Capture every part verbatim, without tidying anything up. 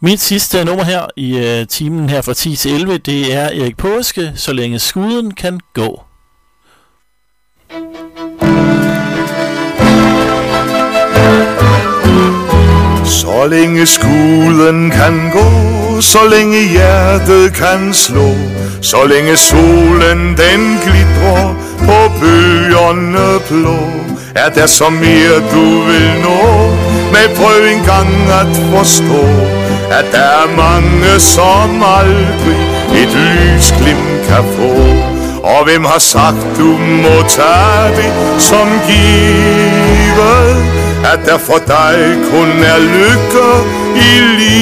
Mit sidste nummer her i uh, timen her fra ti til elleve, det er Erik Paaske, Så længe skuden kan gå. Så længe skuden kan gå, så længe hjertet kan slå, så længe solen den glitrer på bøgerne blå, er der så mere du vil nå, men prøv en gang at forstå, at der er mange som aldrig et lysglimt kan få. Og hvem har sagt du må tage det som givet, at der for dig kun er lykke i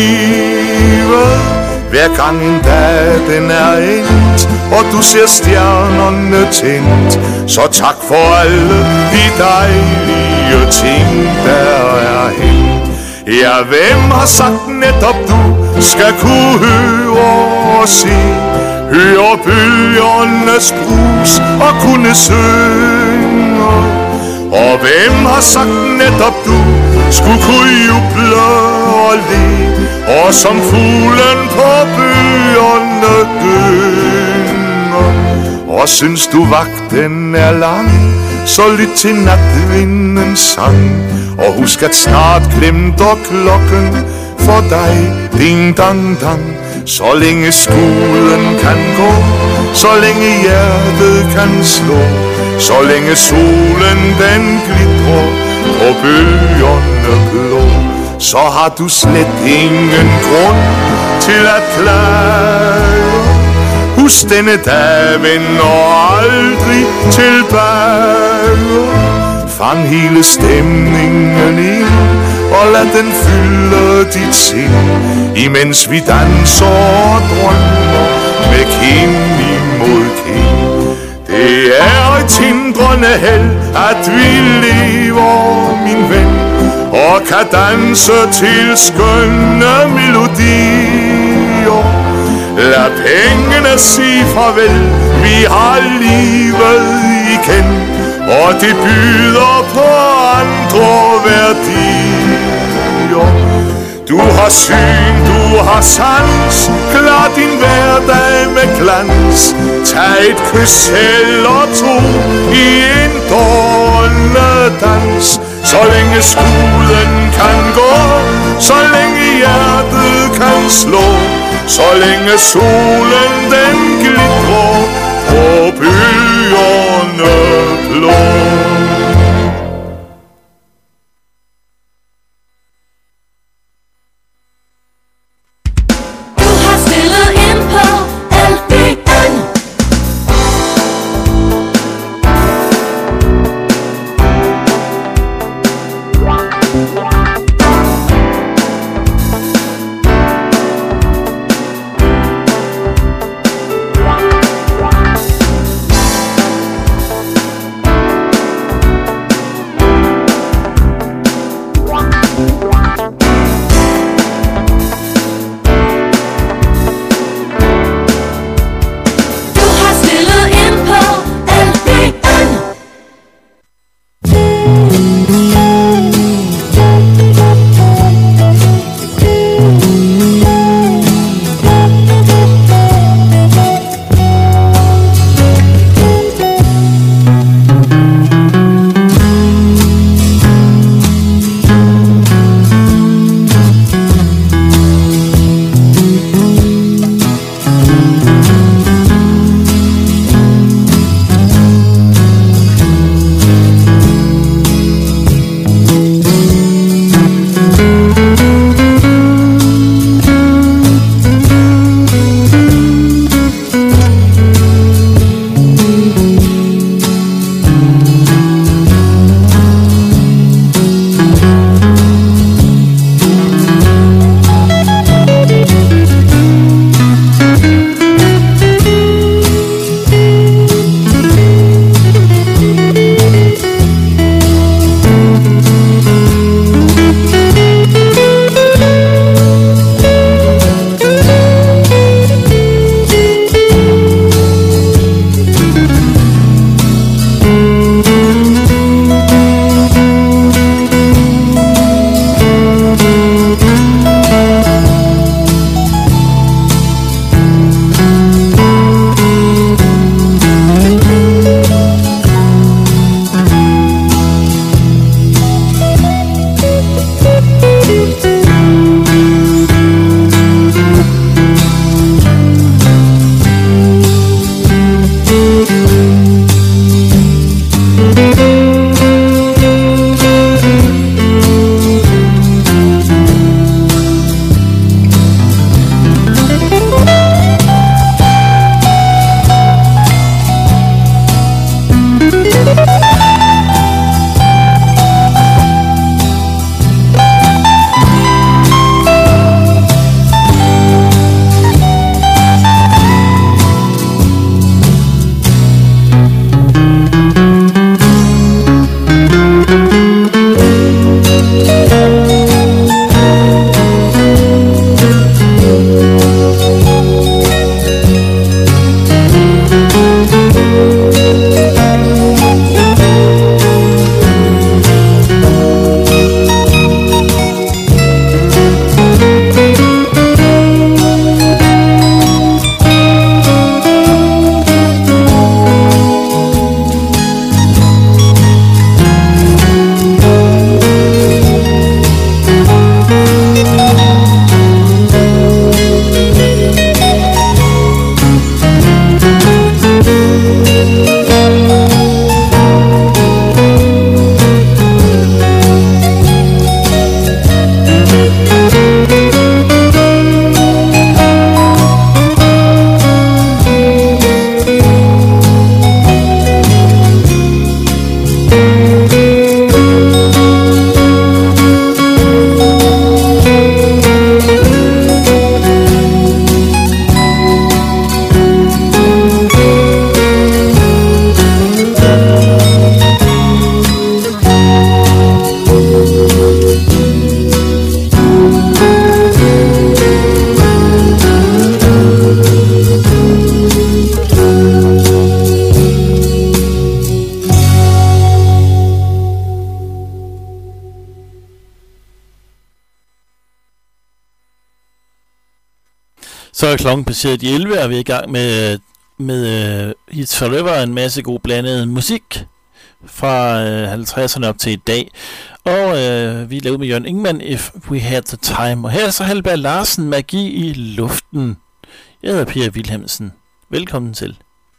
livet. Hver gang en dag den er endt, og du ser stjernerne tændt, så tak for alle de dejlige ting, der er hændt. Ja, hvem har sagt netop du skal kunne høre og se, høre bølgernes brus og kunne synge? Og hvem har sagt netop du skulle kunne juble og le, og som fuglen på bøgerne gynger? Og synes du vagten er lang, så lyt til natvindens sang, og husk at snart glemter klokken for dig ding dang dang. Så længe skuden kan gå, så længe hjertet kan slå, så længe solen den glitrer på bølgerne blå, så har du slet ingen grund til at klage. Husk denne dag vender aldrig tilbage. Fang hele stemningen ind, og lad den fylde dit sind, imens vi danser og drømmer med kind imod kind. Det er et tindrende held, at vi lever, min ven, og kan danse til skønne melodier. Lad pengene sige farvel, vi har livet igen, og det byder på andre værdier. Du har syn, du har sans, klar din hverdag med glans. Tag et kys eller to i en dans. Så længe skuden kan gå, så længe hjertet kan slå, så længe solen den glitrer på bøgerne blå. Så er klokken passeret de elleve, og vi er i gang med, med uh, Hits Forever, en masse god blandet musik fra uh, halvtredserne op til i dag. Og uh, vi lavede med Jørgen Ingmann, If We Had The Time. Og her er så Halberg Larsen, Magi i luften. Jeg hedder Per Wilhelmsen. Velkommen til.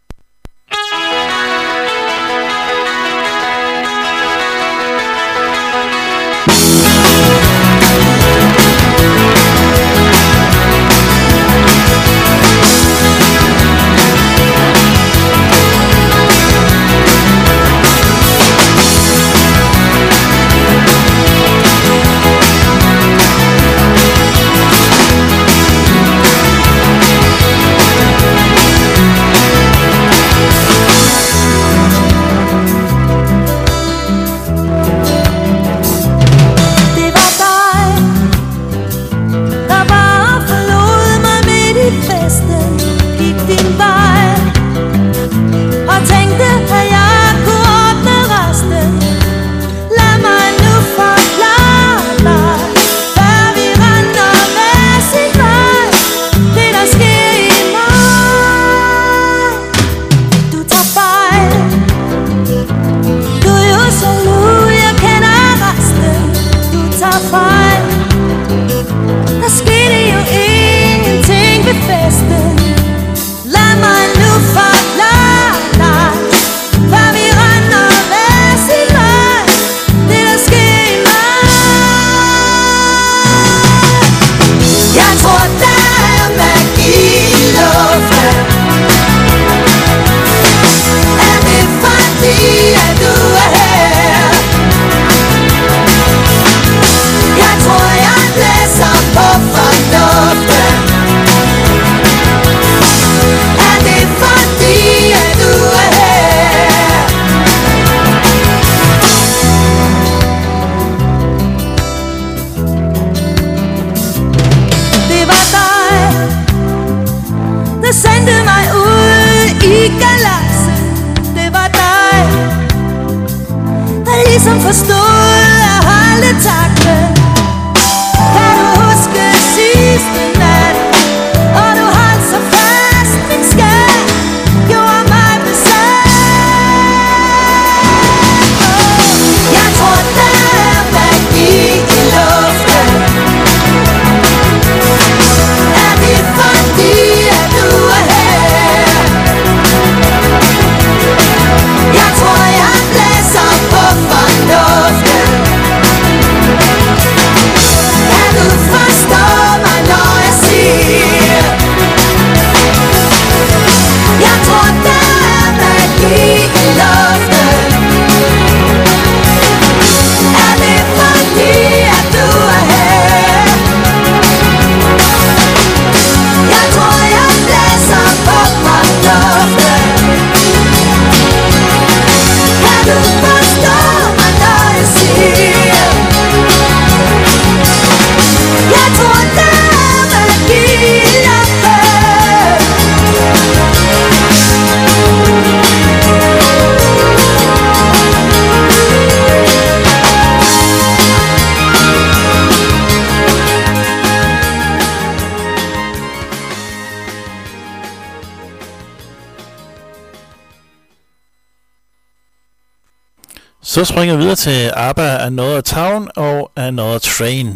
Så springer vi videre til ABBA, Another Town og Another Train.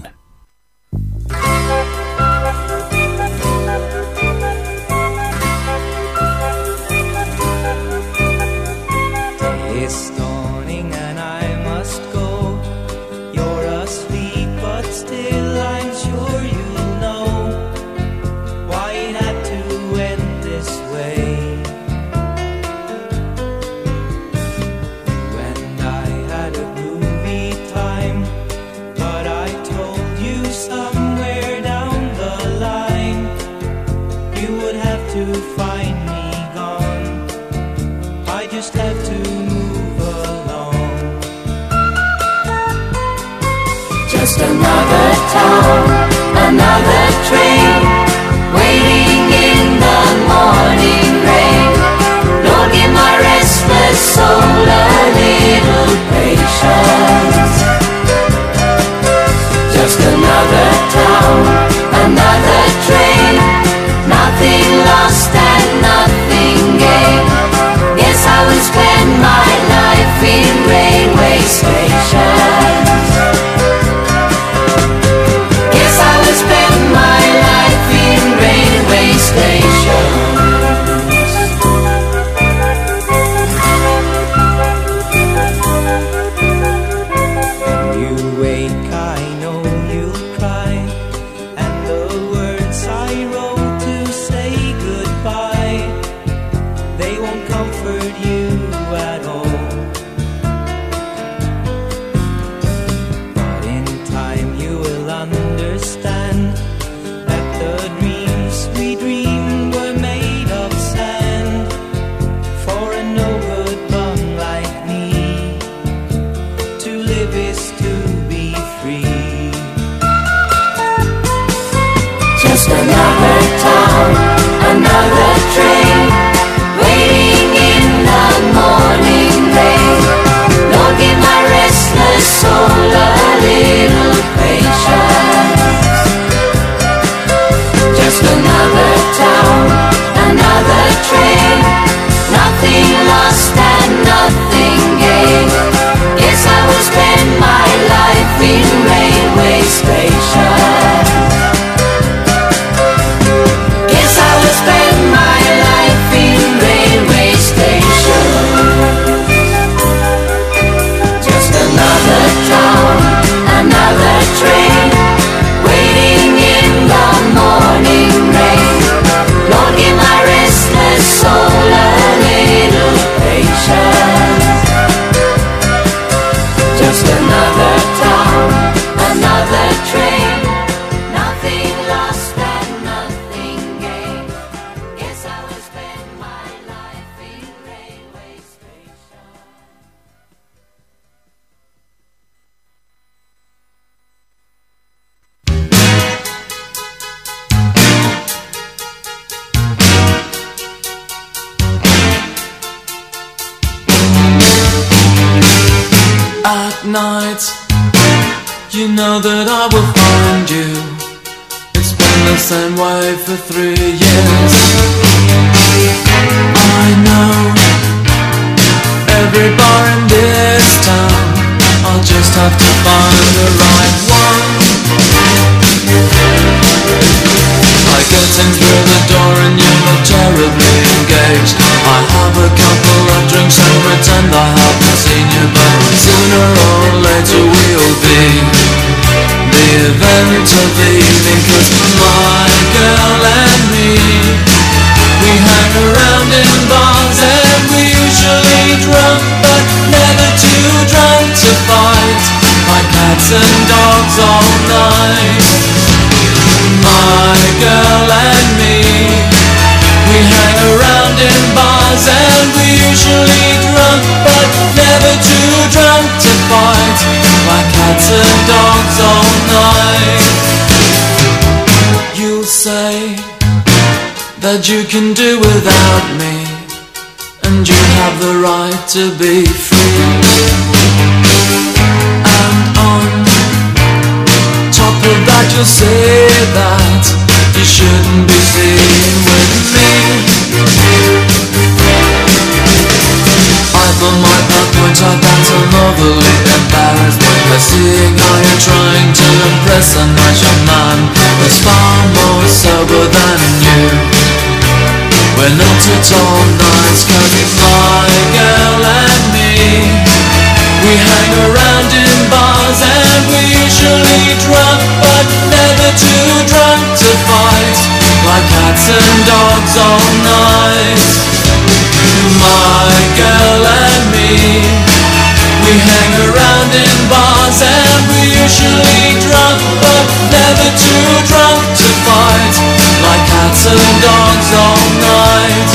It's dawning and I must go. You're asleep but still I'm sure you'll know why it had to end this way. Somewhere down the line you would have to find me gone. I just have to move along. Just another town, another train, waiting in the morning rain. Lord, give my restless soul a little patience. Just another town, another train. at night. You know that I will find you. It's been the same way for three years. I know every bar in this town. I'll just have to find the right one. I get in through the door and you look terribly engaged. I have a couple of drinks and pretend I haven't seen you, but sooner or later we'll be the event of the evening. 'Cause my girl and me, we hang around in bars and we usually drunk, but never too drunk to fight, like cats and dogs all night. My girl and me, we hang around in bars and we usually drunk, but never too drunk to fight, like cats and dogs all night. You'll say that you can do without me, and you have the right to be free. And on top of that you'll say that you shouldn't be seen with me. I for my part point out that I'm overly embarrassed by seeing how you're trying to impress a nice young man who's far more sober than you. We're not at all nice, 'cause my girl and me, we hang around in bars and we usually drunk, but never too drunk to fight, like cats and dogs all night. My girl and me, we hang around in bars and we usually drunk, but never too drunk to fight, like cats and dogs all night.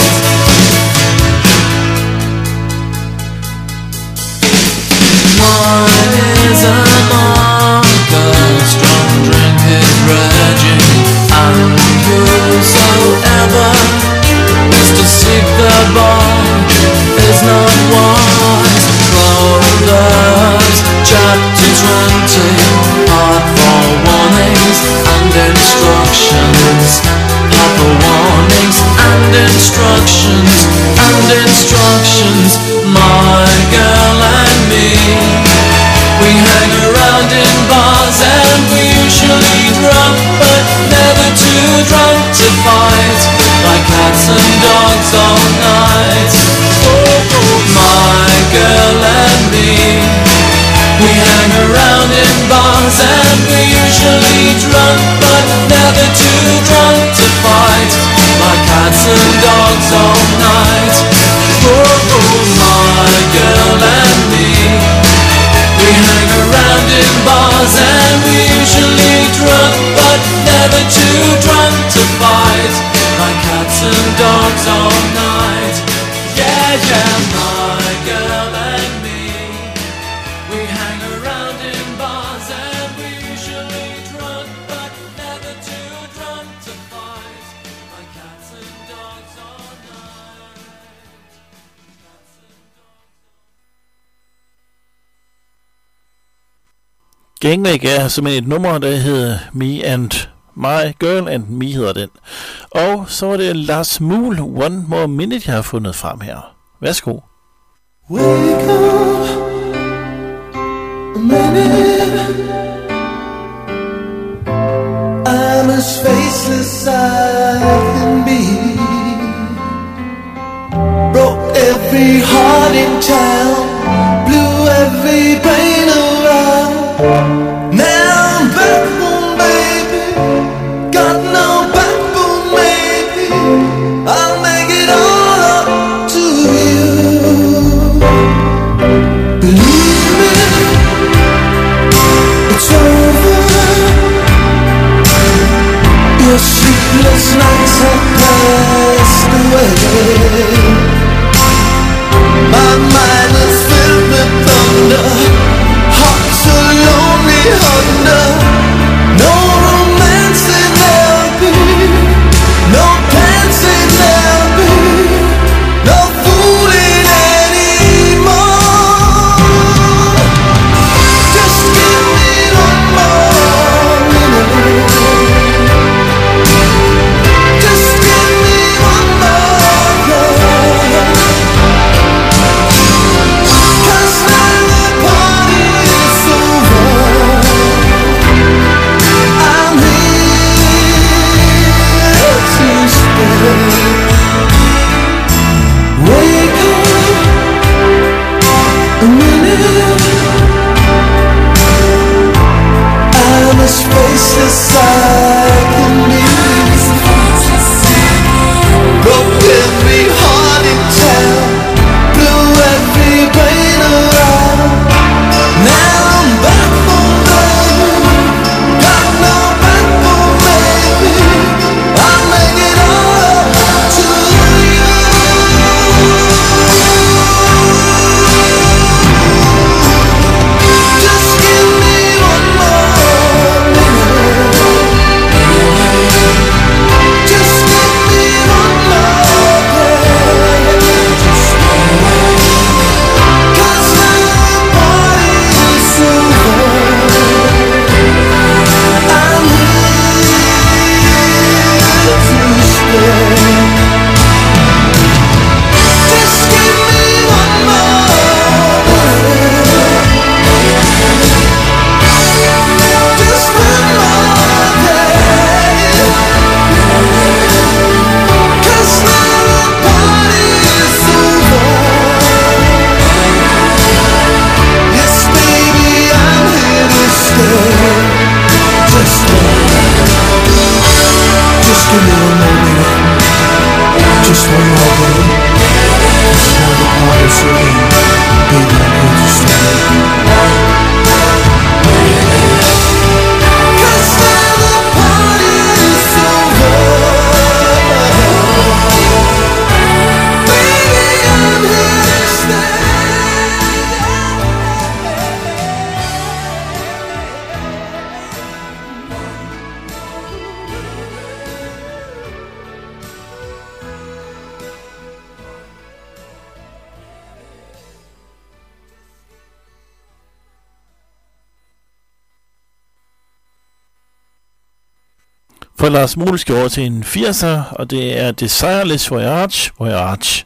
Wine is a marker, strong drink is raging, and whosoever is to seek the bar is not wise. Proverbs chapter twenty, part for warnings and instructions, part for warnings and instructions and instructions. My girl and me, we hang around in bars and we usually drunk, but never too drunk to fight, like cats and dogs all night. Oh, oh, my girl and me, we hang around in bars and we usually drunk, but never too drunk to fight, like cats and dogs all night. Oh, oh, my girl and me, we hang around in bars and we usually drunk, but never too drunk to fight, like cats and dogs all night. Yeah, yeah, my girl and me, we hang around in bars and we usually drunk, but never too drunk to fight, like cats and dogs all night. Gangway er simpelthen et nummer, der hedder Me and My Girl and Me hedder den. Og så var det Lars Muhl, One More Minute, jeg har fundet frem her. Værsgo. Wake up a minute, I'm as faceless I can be. Broke every heart in town, blew every brain around. Now I'm back home, baby, got no backbone, maybe I'll make it all up to you. Believe me, it's over. Your sleepless For Lars Muhl skal over til en firser, og det er Desireless Voyage, Voyage.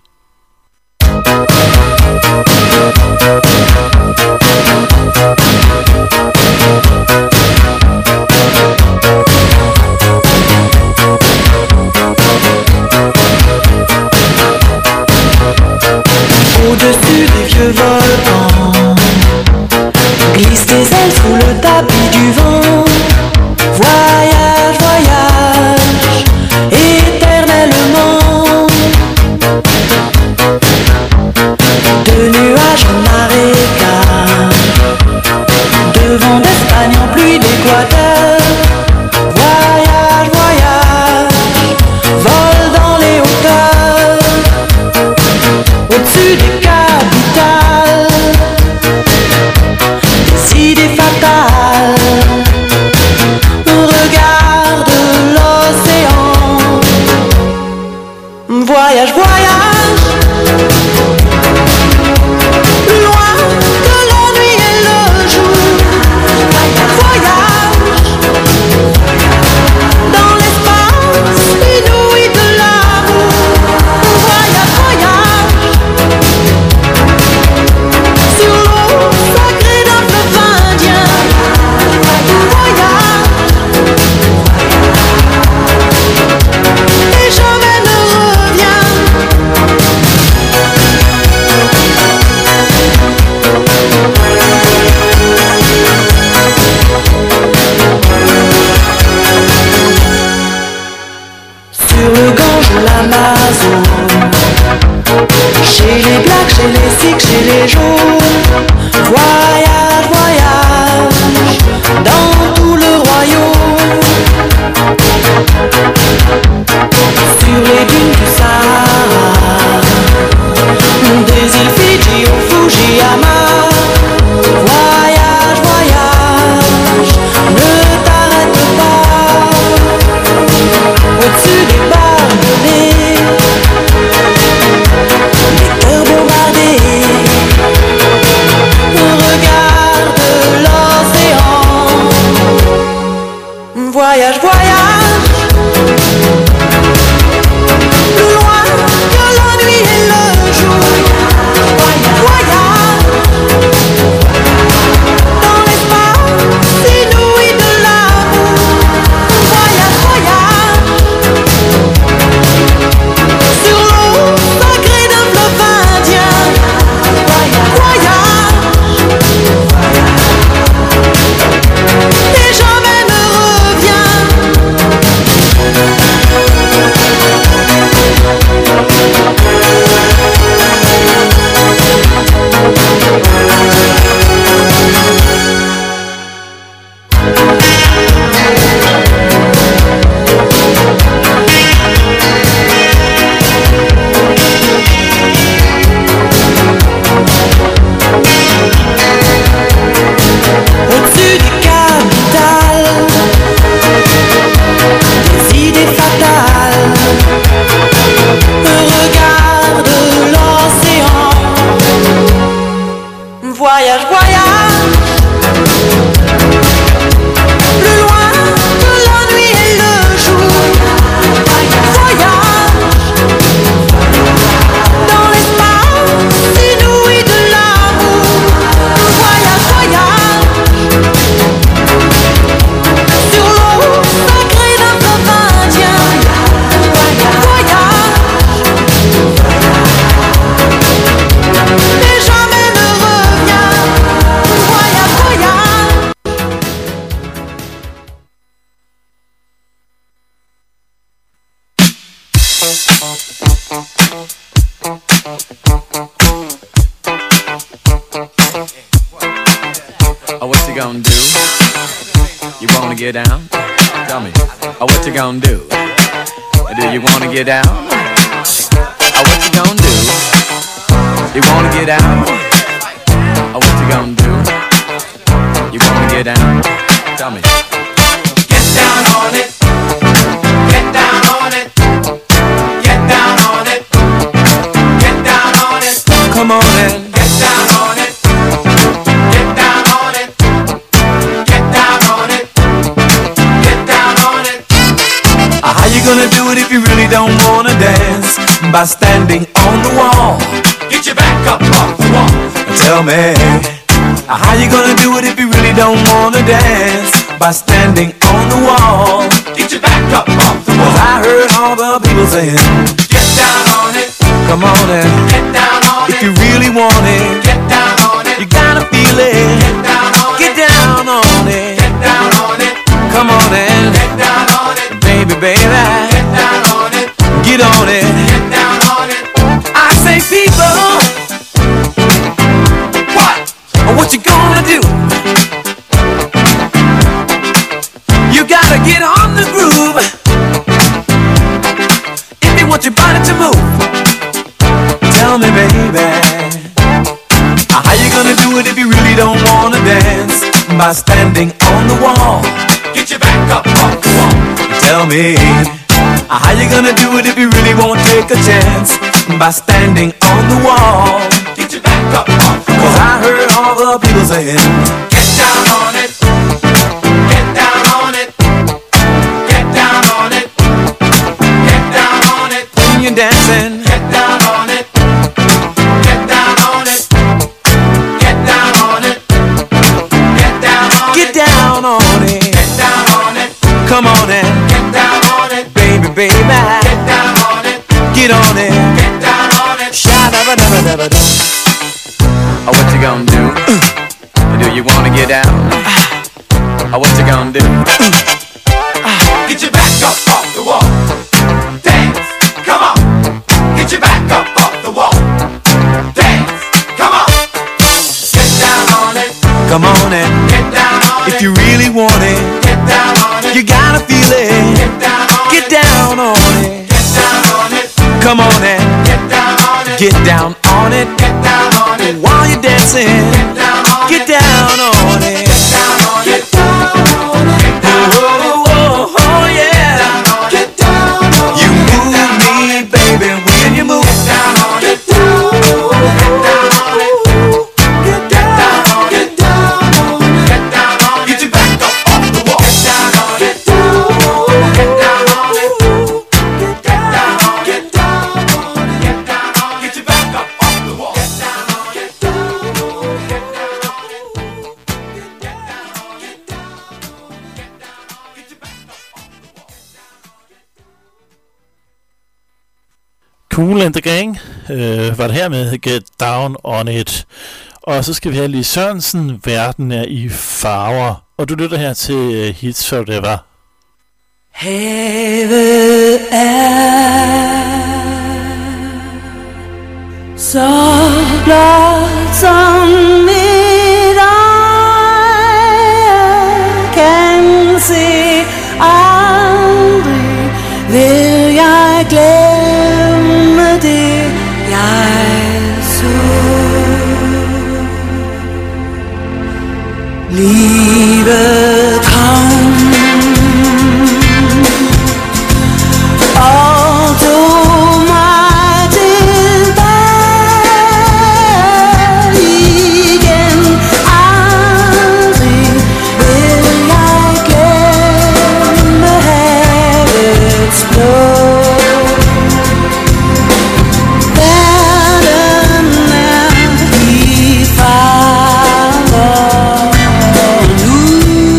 Au-dessus des vieux volcans, glisse tes ailes sous le tapis du vent. Voyage, voyage, éternellement. De nuages en marécage, de vent d'Espagne en pluie d'Équateur. Voyage, voyage, vole dans les hauteurs, au-dessus des capitales, des idées fatales. Regarde l'océan. Voyage, voyage, plus loin que la nuit et le jour. Voyage dans l'espace inouï de l'amour. Voyage, voyage sur l'eau sacrée d'un fleuve indien. Voyage et jamais ne revient. Sur le Gange ou l'Amazone, chez les blacks, chez les sikhs, chez les jaunes. Voyage, voyage dans tout le royaume. Sur les dunes du Sahara, des îles Fidji au Fujiyama. Voyage, voyage, ne t'arrête pas. Au-dessus des barbelés, des cœurs bombardés. Regarde l'océan. Voyage, voyage, plus loin que la nuit et le jour. Voyage dans l'espace inouï de l'amour. Voyage, voyage sur l'eau sacrée d'un fleuve indien. Voyage et jamais ne revient. Au-dessus des capitales, des idées fatales. Regarde l'océan. Voyage, voyage, plus loin que la nuit et le jour. Voyage dans l'espace inouï de l'amour. Voyage, voyage sur l'eau sacrée d'un fleuve indien. Voyage et jamais ne revient. Voyage, voyage. Oh, what you gonna do? You wanna get down? Tell me. Oh, what you gonna do? Do you wanna get down? Oh, what you gonna do? You wanna get down? Oh, what you gonna do? You wanna get down? Tell me. Get down on it. Get down on it. Get down on it. Get down on it. Come on in. Get down on it. Get down on it. Get down on it. Get down on it. dance by standing on the wall. Get your back up off the wall. Tell me, how you gonna do it if you really don't wanna dance by standing on the wall? Get your back up off the wall. 'Cause I heard all the people saying, get down on it. Come on and get down on it. If you really want it, get down on it. You gotta feel it. Get down on it. Get down on it. Get down on it. Come on and get down on it. Baby, baby, get down on it. Get on it. Get down on it. I say, people, what? What you gonna do? You gotta get on the groove if you want your body to move. Tell me, baby, how you gonna do it if you really don't wanna dance by standing on the wall? Get your back up off the wall. Tell me, how you gonna do it if you really won't take a chance by standing on the wall? Get your back up off the wall. 'Cause I heard all the people saying, get down on it. Get down on it. Get down on it. Get down on it. When you're dancing, get down on it. Get down on it. Get down on it. Get down on it. Get down on it. Get down on it. Come on and get down on it. Baby, baby, get down on it. Get on it. Get down on it. Sha-da-ba-da-ba-da-ba-da. Oh, what you gonna do? Do you wanna get down? Oh, what you gonna do? Get your back up off the wall. Dance, come on. Get your back up off the wall. Dance, come on. Get down on it. Come on and get down on it. If you really want it, get down on it. You gotta feel it. Get down on it. Get down on it. Get down on it. Come on and get down on it. Get down on it. Get down on it. While you're dancing, get down on it. Get down on it. Get down on it. Get down on it. Oh, oh, oh, yeah. Get down on it. You move me, baby, when you move. Get down on it. Get down on it. Get down on it. Get down on it. Get down on it. Get down on it. Get your back up off the wall. Get down on it. Get down on it. Get down on it. Get down on it. Get down on it. Get down on it. Get your back up off the wall. Get down on it. Get down on it. Get down on it. Get down on it. Get down on it. Get down on it. Get down on it. Get your back up off the wall. Kool and the Gang øh, var det her med Get Down On It. Og så skal vi have Lis Sørensen, Verden er i farver. Og du lytter her til uh, Hits Forever. Havet er så blot som mit øje kan se. Aldrig vil jeg glemme det jeg så. Livet kom og tog mig tilbage igen. Aldrig vil jeg glemme havets blå. Verden er i farver nu.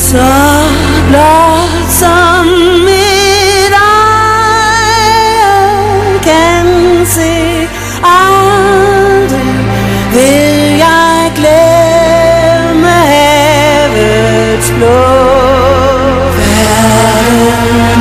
Så blot som mit øje kan se, aldrig vil jeg glemme havets blå. Verden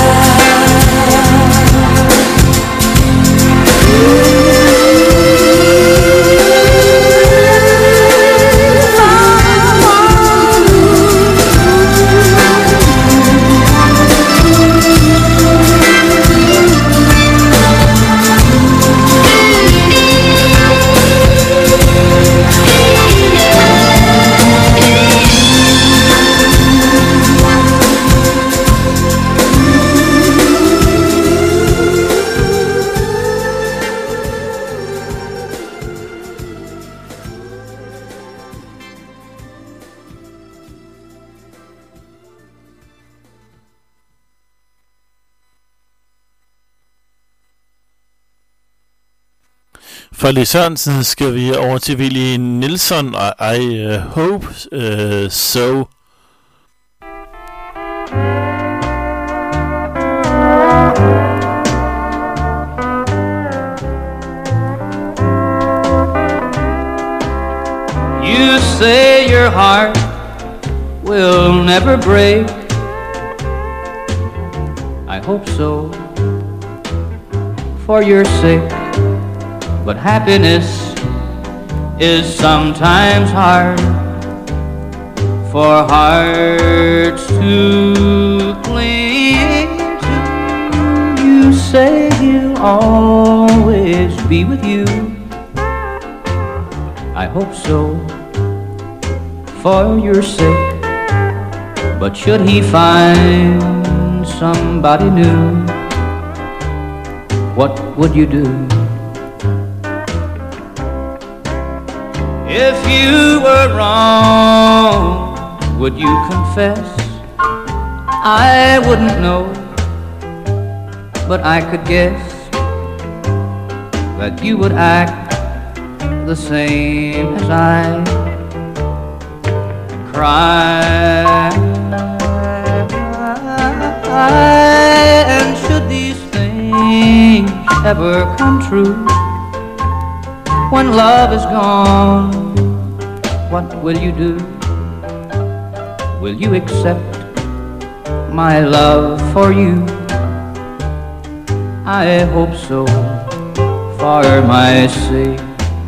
Fra Lis Sørensen skal vi over til Willie Nelson og I uh, Hope uh, So. You say your heart will never break. I hope so, for your sake. But happiness is sometimes hard for hearts to cling to. You say he'll always be with you. I hope so, for your sake. But should he find somebody new, what would you do? If you were wrong, would you confess? I wouldn't know, but I could guess that you would act the same as I. Cry, and should these things ever come true, when love is gone, what will you do? Will you accept my love for you? I hope so, for my sake.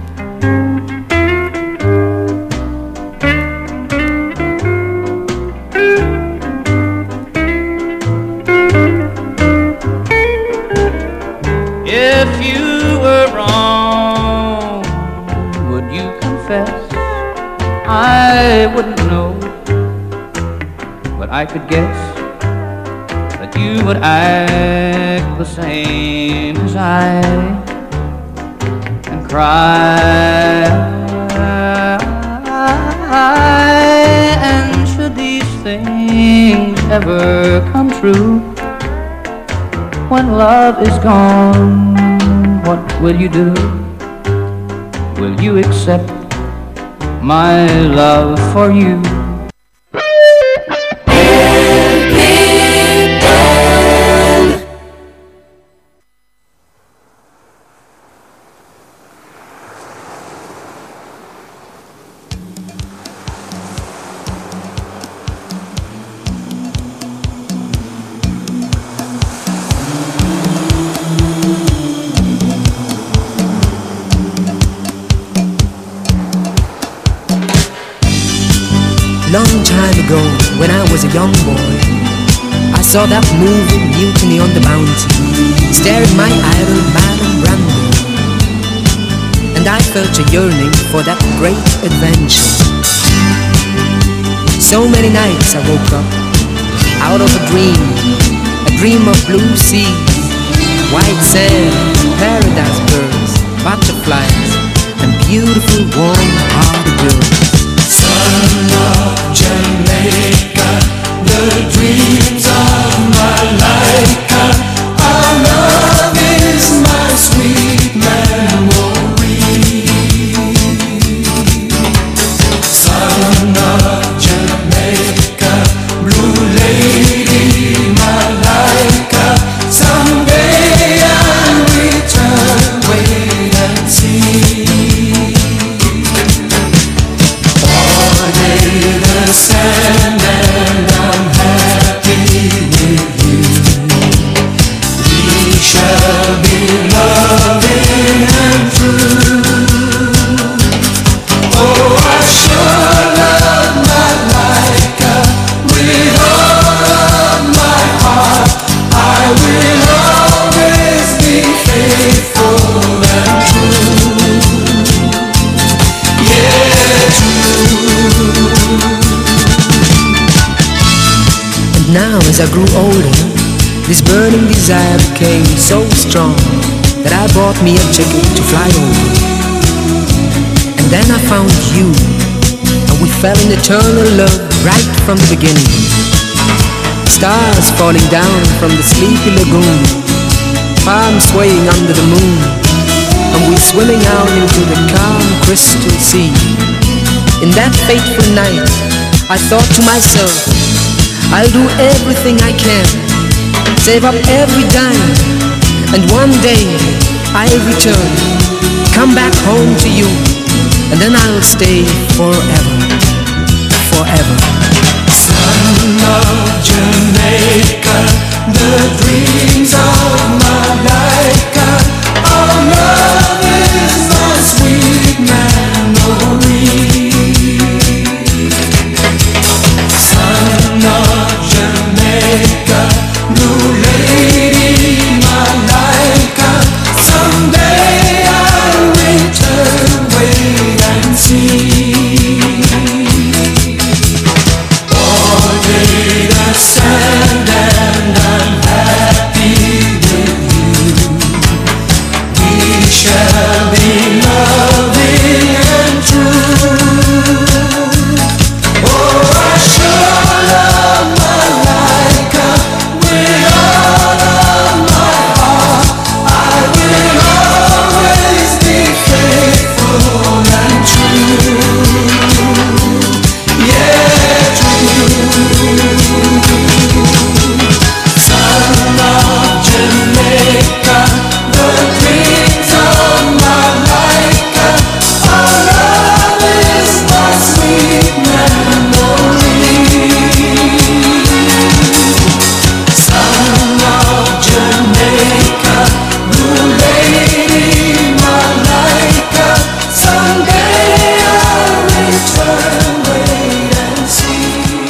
If you were wrong, would you confess? I wouldn't know, but I could guess that you would act the same as I, and cry. And should these things ever come true, when love is gone, what will you do? Will you accept my love for you? Long time ago, when I was a young boy, I saw that movie Mutiny on the Bounty, staring my idol Marlon Brando, and I felt a yearning for that great adventure. So many nights I woke up out of a dream, a dream of blue seas, white sand, paradise birds, butterflies, and beautiful warm-hearted girls. Son of Jamaica, the dreams of my life. Our love is my sweet memory. Son of Jamaica, As I grew older, this burning desire became so strong that I bought me a ticket to fly over. And then I found you, and we fell in eternal love right from the beginning. Stars falling down from the sleepy lagoon, palms swaying under the moon, and we swimming out into the calm crystal sea. In that fateful night, I thought to myself, I'll do everything I can, save up every dime, and one day I'll return, come back home to you, and then I'll stay forever, forever. Son of Jamaica, the dreams of Malaika, our love is a sweet memory. Son of Jamaica, blue lady Malaika, someday I'll return, wait and see. Sand and I'm happy with you. We shall be loving and true. Oh, I sure love Malaika with all of my heart. I will always be faithful and true. Yeah, true. Son of Jamaica, the dreams of Malaika, our love is my sweet memory. Son of Jamaica, blue lady Malaika, someday I'll return, wait and see.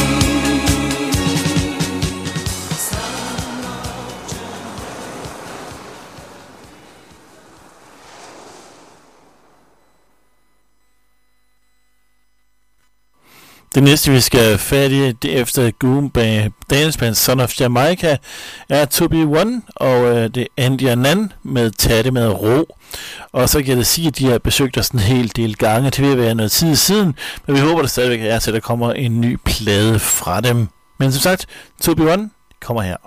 Det næste, vi skal færdige det efter Goombay Dansband Son of Jamaica, er To Be One, og øh, det er Andy Annan med Tag det med ro. Og så kan jeg da sige, at de har besøgt os en hel del gange. Det vil være noget tid siden, men vi håber, der stadigvæk er til, at der kommer en ny plade fra dem. Men som sagt, To Be One kommer her.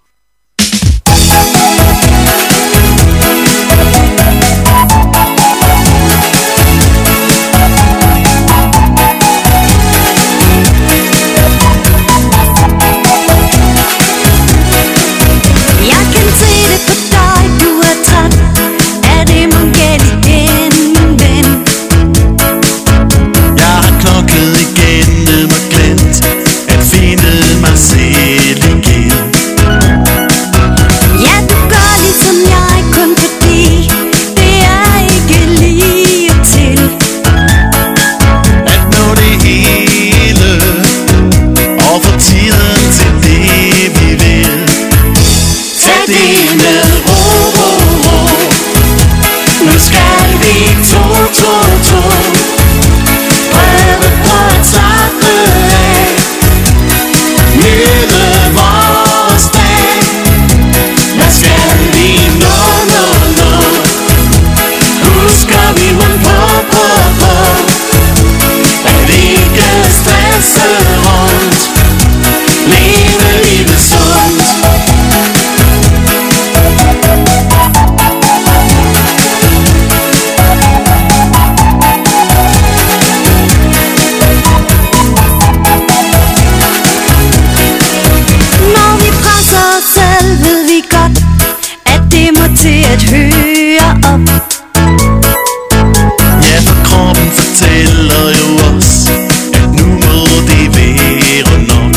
Jeg kan se det på dig, du er træt af det man gæt igen, ven. Jeg har knoklet igennem og glemt at finde mig selv igen. Ja, du gør ligesom jeg, kun fordi det er ikke lige til At nå det hele og få tiden til det vi vil. Tag det med ro, ro, ro. Nu skal vi to, to, to prøve på at slappe af, nyde vores dag. Hvad skal vi nå, nå, nå? Husker vi mun på, på, på at ikke stresse rundt, leve livet sundt. Når vi presser os selv, ved vi godt, at det må til at høre op. Ja, for kroppen fortæller jo os, at nu må det være nok.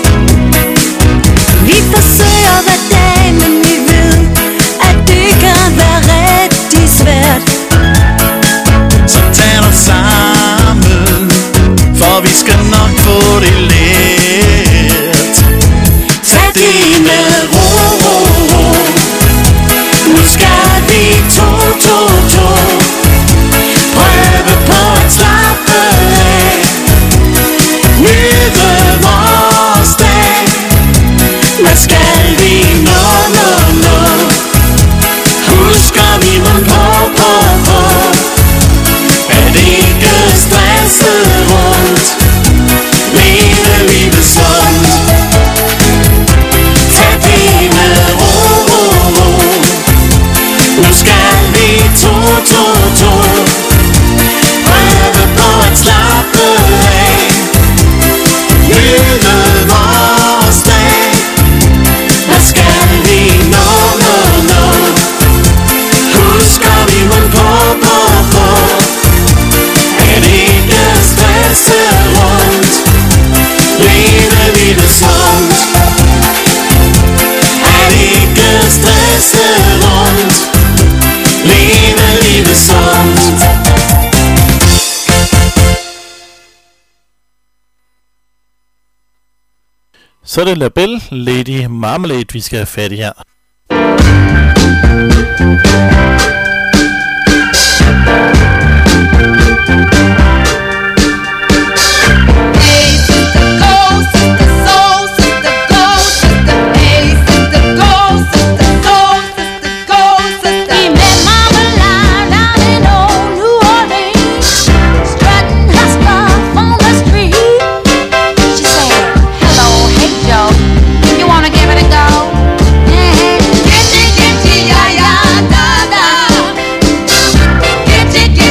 Vi forsøger hver dag, men vi ved, at det kan være rigtig svært. Så tag dig sammen, for vi skal nok få det let. Tag det med ro, ro, ro. Nu skal vi to, to, to prøve på at slappe af, nyde vores dag. Så er det Labelle Lady Marmalade, vi skal have fat i her. Get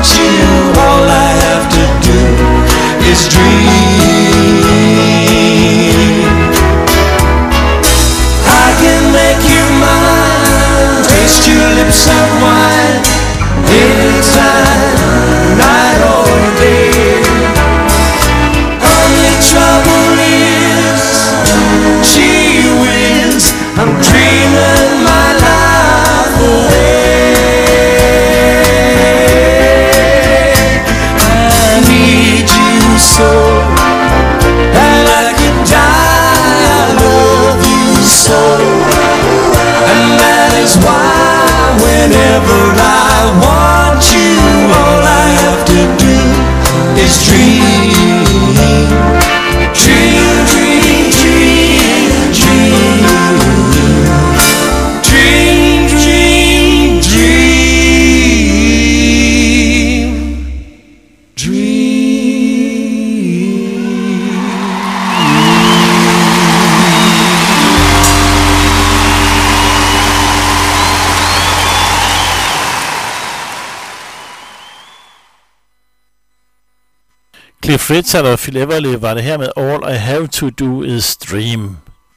want you, all I have to do is dream. I can make you mine, taste your lips of wine, anytime, night or day. Only trouble is, gee whiz, I'm dreaming my life away. I need you so that I can die. I love you so, and that is why whenever I want you, all I have to do is dream, dream, dream, dream, dream, dream, dream, dream, dream. Cliff Richard og Phil Everly var det her med All I Have To Do Is Dream.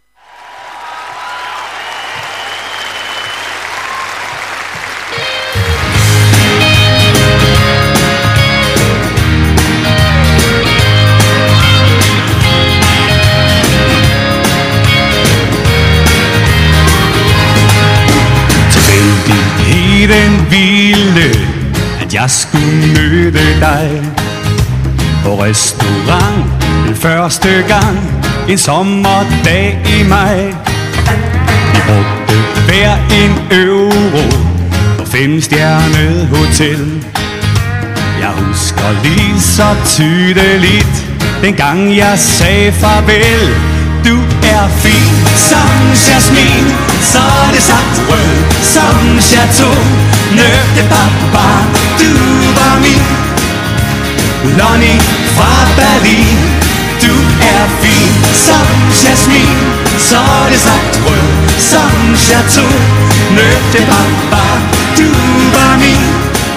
Tilfældigheden ville, at jeg skulle møde dig på restaurant den første gang en sommerdag i maj. Vi brugte hver en euro på femstjernet hotel. Jeg husker lige så tydeligt dengang jeg sagde farvel. Du er fin som jasmin, så er det sagt rød som chateau. Neuf de papa, du var min Lonnie fra Berlin. Du er fin som jasmin, så er det sagt rød som chateau. Neuf de papa, du var min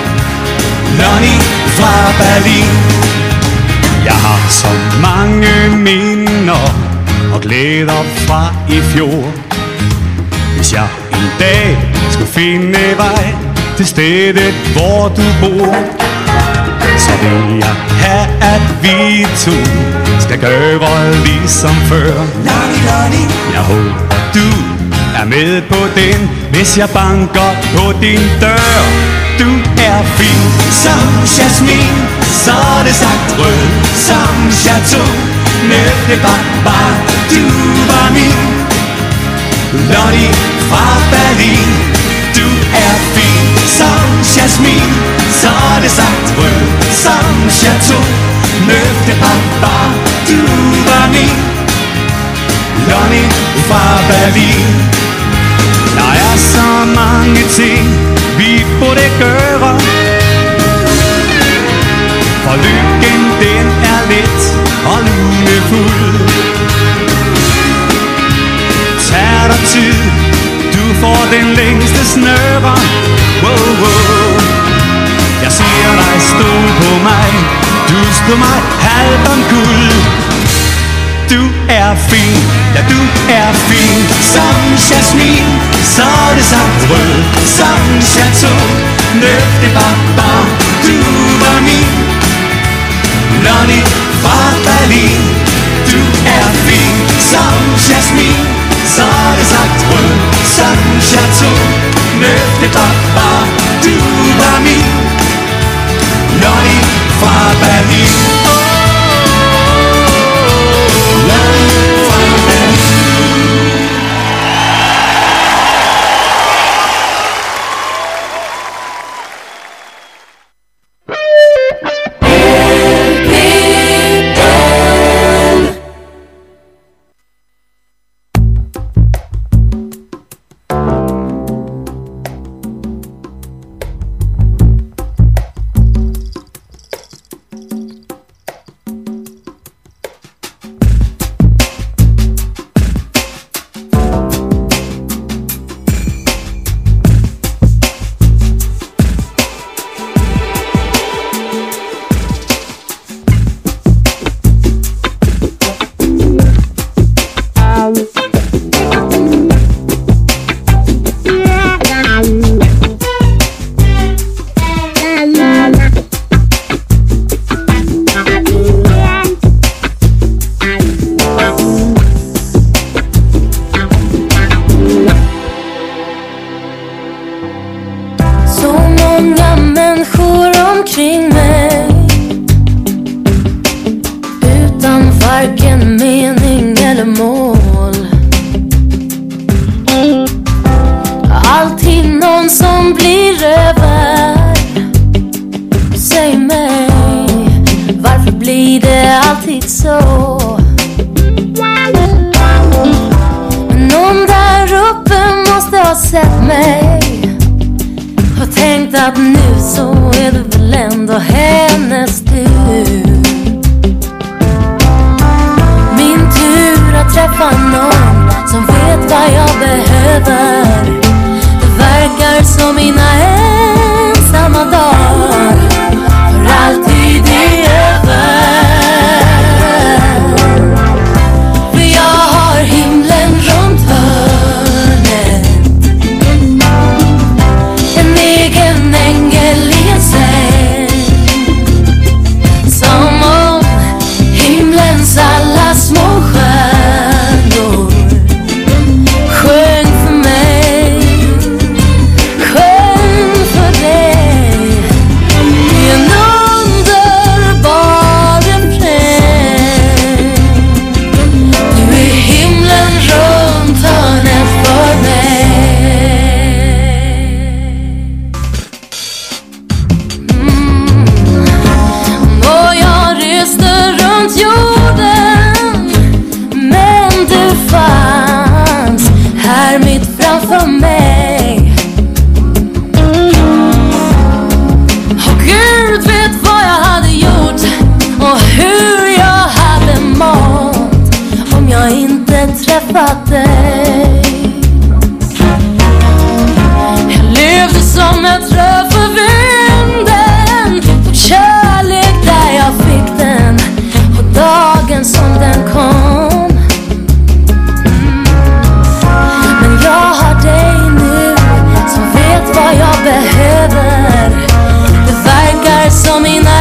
Lonnie fra Berlin. Jeg har så mange minder og glæder fra i fjor. Hvis jeg en dag skulle finde vej til stedet hvor du bor, så vil jeg have at vi to skal gøre ligesom før. Jeg håber du er med på den, hvis jeg banker på din dør. Du er fin som jasmin, så er det sagt rød som chateau. Neuf de papa, du var min Lonnie fra Berlin. Du er fin som jasmin, så er det sagt rød som chateau. Neuf de papa, du var min Lonnie fra Berlin. Der er så mange ting vi burde gøre, for lykken den er let og lunefuld. Tag dig tid, du får den længste snøre. Wow, wow. Jeg ser dig stå på mig, du på mig halvt om guld. Du er fin, ja du er fin som jasmin, så er det sagt rød som chateau. Neuf de papa, du var min Lonnie fra Berlin. Du er fin som jasmin, så er det sagt rød som chateau. Neuf de papa, du var min Lonnie fra Berlin. många människor omkring mig utan varken mening eller mål. Alltid någon som blir över. Säg mig, varför blir det alltid så? Men någon där uppe måste ha sett mig och tänkt att nu så är det väl ändå hennes tur. Min tur att träffa någon som vet vad jag behöver. Det verkar som mina ensamma dagar för alltid är över. För jag har himlen runt hörnet, en egen ängel i en säng, som om himlens alla små stjärnor sjöng för mig, sjöng för dig i en underbar refräng. Du är himlen runt hörnet för mig. Mm. Och jag reste runt jorden, men du fanns här mitt framför mig. Och Gud vet vad jag hade gjort och hur jag hade mått om jag inte träffat dig. Jag levde som ett rö för vinden, tog kärlek där jag fick den och dagen som den kom. Men jag har dig nu som vet vad jag behöver. Det verkar som mina